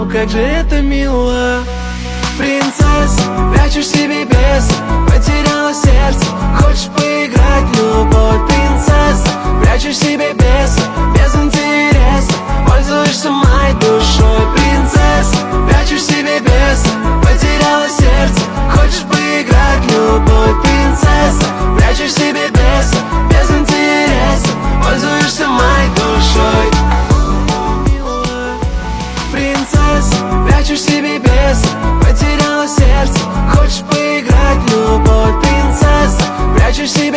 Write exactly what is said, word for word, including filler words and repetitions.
Как же это мило. Принцесса, прячешь себе беса, потеряла сердце, хочешь поиграть в любовь. Принцесса, прячешь себе беса, без интереса, пользуешься моей душой. Принцесса, прячешь себе беса, потеряла сердце, хочешь поиграть в любовь. Принцесса, прячешь себе беса, без интереса, пользуешься моей душой. Принцесса, прячешь себе беса, потеряла сердце, хочешь поиграть в любовь. Принцесса, прячешь себе